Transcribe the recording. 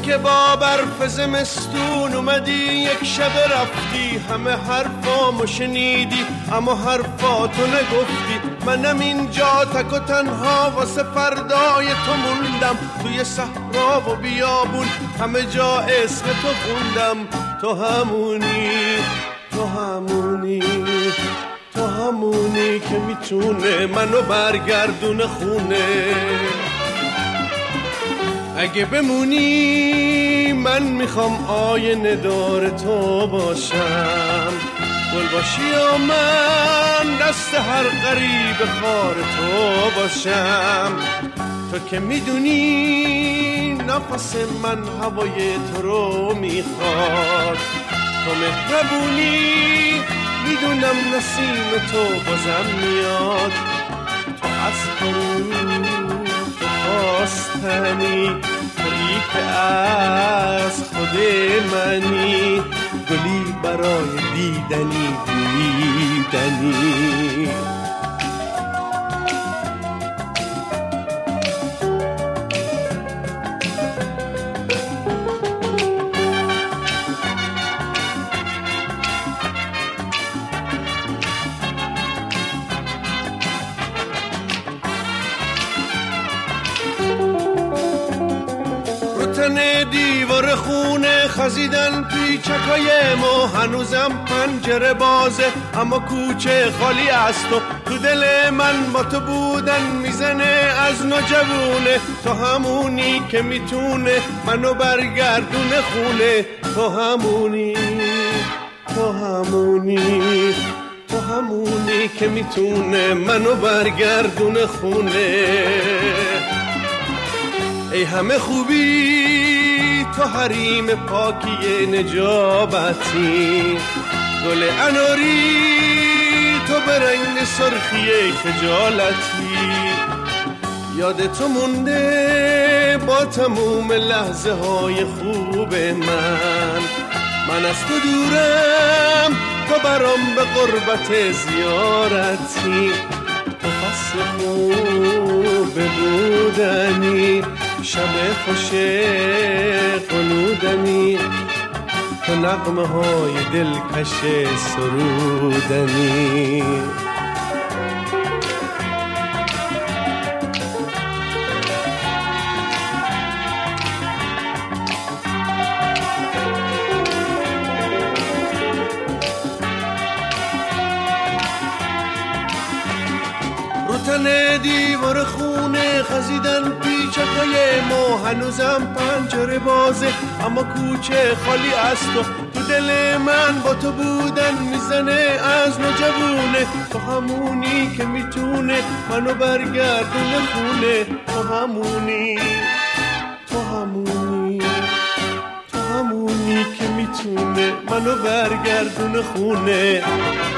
که با برف زمستون اومدی یک شب رفتی، همه حرفامو شنیدی اما حرفاتو نگفتی. منم اینجا تک و تنها واسه فردای تو موندم، توی صحرا و بیابون همه جا اسم تو خوندم. تو همونی، تو همونی، تو همونی که میتونه منو برگردونه خونه. اگه بمونی من میخوام آینه دار تو باشم، گل باشی یا من دست هر غریب خار تو باشم. تو که میدونی نفس من هوای تو رو میخواد، تو مهربونی میدونم نسیم تو بازم میاد. تو از تو خواستنی، تویی که از خود منی، گلی برای دیدنی دیدنی. دیوار خونه خزیدن پیچکای ما، هنوزم پنجره بازه اما کوچه خالی از تو. تو دل من با تو بودن میزنه از نوجوونه، تو همونی که میتونه منو برگردونه خونه. تو همونی، تو همونی، تو همونی که میتونه منو برگردونه خونه. ای همه خوبی تو حریم پاکی نجابتی، گل اناری تو به رنگ سرخی خجالتی. یاد تو مونده با تموم لحظه های خوب من از تو دورم تو برام به قربت زیارتی. تو فصل خوب بودنی، شب خوش قنودنی، تو نغمه های دلکش سرودنی. دیوار خونه خزیدن پیچکای ما، هنوزم پنجره بازه اما کوچه خالی از تو. تو دل من با تو بودن میزنه از نوجوونه، تو همونی که میتونه منو برگردونه خونه. تو همونی، تو همونی، تو همونی که میتونه منو برگردونه خونه.